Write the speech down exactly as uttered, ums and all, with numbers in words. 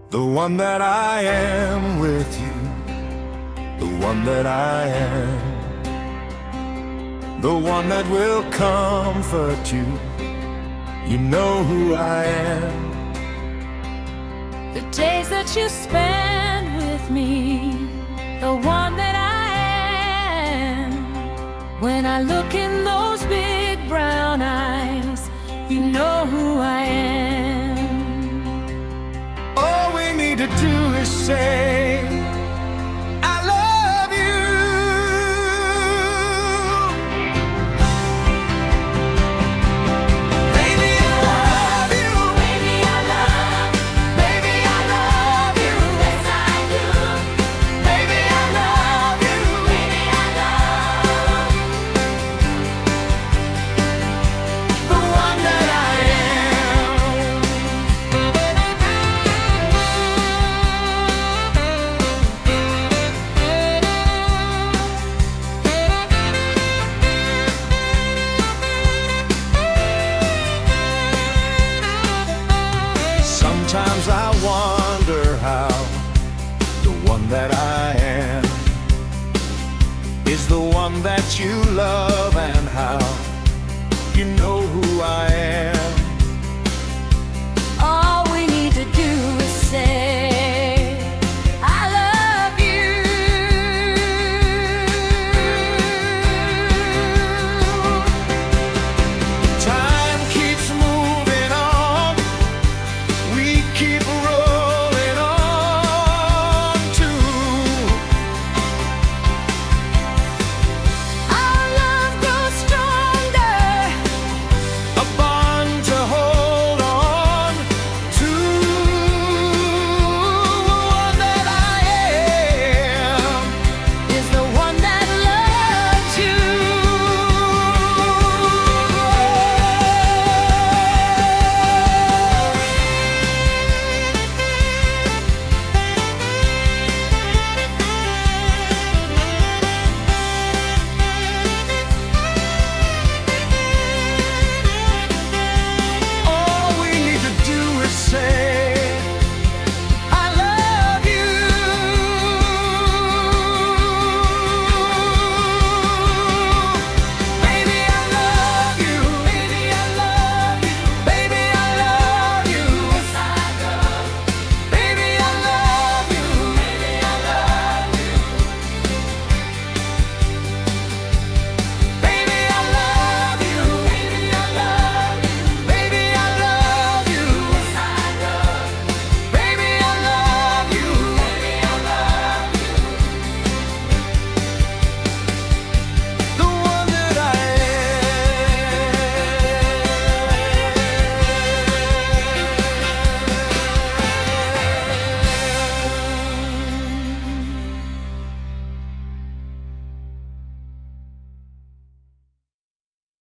The one that I am with you, the one that I am, the one that will comfort you. You know who I am. The days that you spend with me, the one that I am. When I look in those big brown eyes, you know who I am. All we need to do is say, I love you. Baby, I love you. Baby, I love, Baby, I love you. yes I do. Baby, I love you. Baby, I love The one that I am. Sometimes I wonder how the one that I am is the one that you love, and how you know who I am.